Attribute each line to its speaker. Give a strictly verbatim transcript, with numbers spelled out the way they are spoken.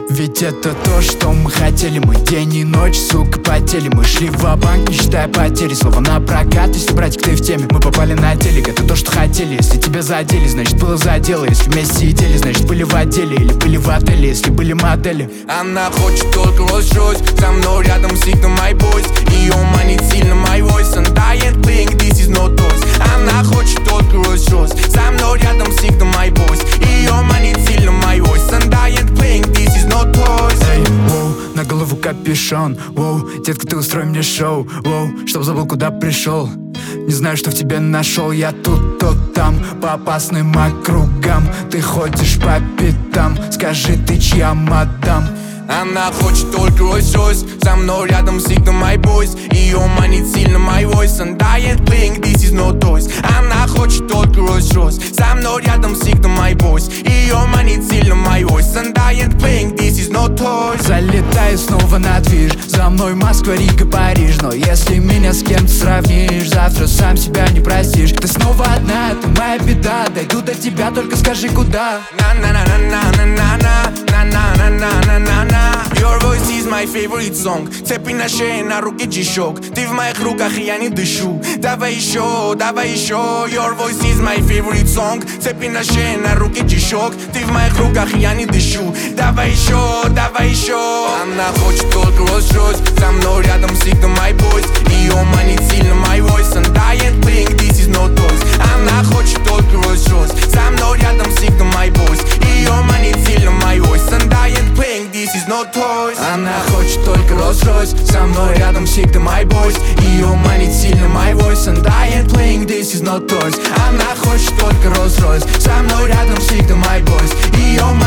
Speaker 1: Ведь это то, что мы хотели. Мы день и ночь, сука, потели. Мы шли ва-банк, не считая потери. Слово на прокат, если, братик, ты в теме. Мы попали на телек, это то, что хотели. Если тебя задели, значит было за дело. Если вместе сидели, значит были в отделе. Или были в отеле, если были модели.
Speaker 2: Она хочет только Rolls-Royce, со мной рядом всегда my boys. Ее манит сильно my voice, and I ain't playing, this is no toys. Она хочет только Rolls-Royce, со мной рядом всегда my boys. Ее манит сильно my voice, and I ain't playing, this is no toys.
Speaker 1: Эй, воу, на голову капюшон, воу, детка, ты устрой мне шоу, воу, чтоб забыл, куда пришел. Не знаю, что в тебе нашел. Я тут, то там, по опасным округам. Ты ходишь по пятам. Скажи, ты чья мадам?
Speaker 2: Она хочет только Rolls-Royce, со мной рядом всегда my boys. Ее манит сильно my voice, and I ain't playing, this is no toys. Она хочет только Rolls-Royce, со мной рядом всегда my boys. Ее манит сильно my voice, and I ain't playing, this is no toys.
Speaker 1: Залетаю снова на движ, за мной Москва, Рига, Париж. Но если меня с кем-то сравнишь, завтра сам себя не простишь. Ты снова одна, это моя беда. Дойду до тебя, только скажи, куда.
Speaker 2: На-на-на-на-на-на-на, на-на-на-на-на-на. Your voice is my favorite song. Цепи на шее, на руке G-Shock. Ты в моих руках, и я не дышу. Давай еще, давай еще. Your voice is my favorite song. Цепи на шее, на руке G-Shock. Ты в моих руках, и я не дышу. Давай еще, давай еще. Она хочет только Rolls-Royce, со мной рядом всегда my boys. Ее манит сильно my voice, and I ain't playing, this is no toys. Она хочет только Rolls-Royce, со мной рядом всегда my boys. Ее манит сильно my voice, and I ain't playing, this is no toys.
Speaker 1: Она хочет только Rolls-Royce, со мной рядом всегда my boys. Ее манит сильно my voice, and I ain't playing, this is no toys. Она хочет только Rolls-Royce, со мной рядом всегда my boys. Ее